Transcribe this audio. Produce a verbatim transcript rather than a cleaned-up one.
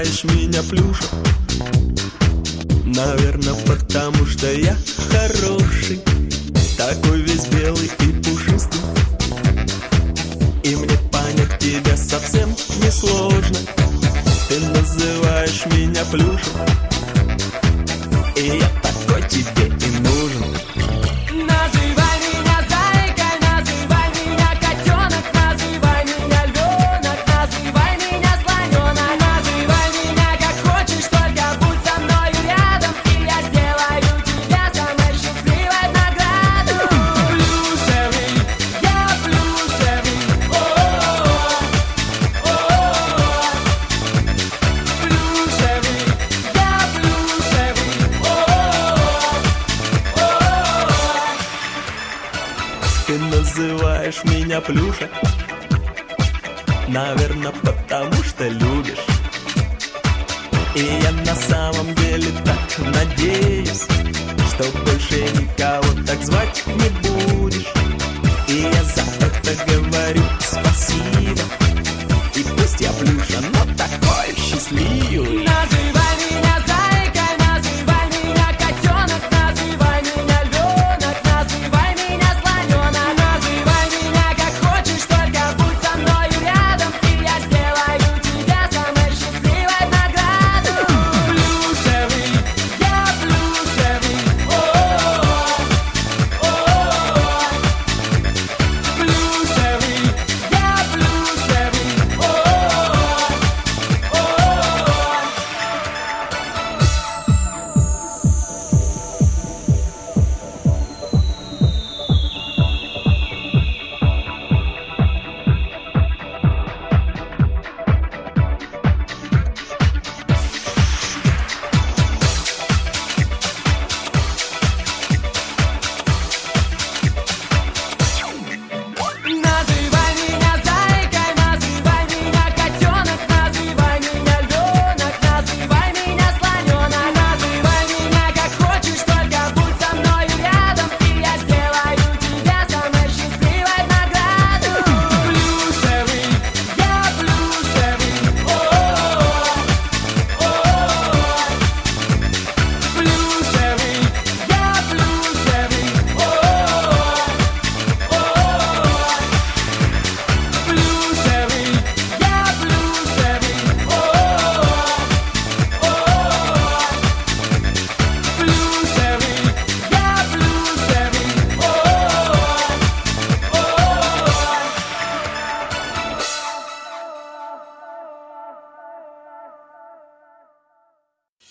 называешь меня плюшем. Наверное, потому что я хороший, такой весь белый и пушистый. И мне понять тебя совсем не сложно. Ты называешь меня плюшем, и я такой тебе и нужен. Называй меня зайкой, называй меня котенок, называй меня львенок, называй меня слоненок. Называй меня как хочешь, только будь со мною рядом, и я сделаю тебя самой счастливой наградой. Плюшевый, я плюшевый, о-о-о, о-о-о. Плюшевый, я плюшевый, о-о-о, о-о-о. Ты называешь меня плюша, наверное, потому что любишь. И я на самом деле так надеюсь, что больше никого так звать не будешь. И я за это говорю спасибо.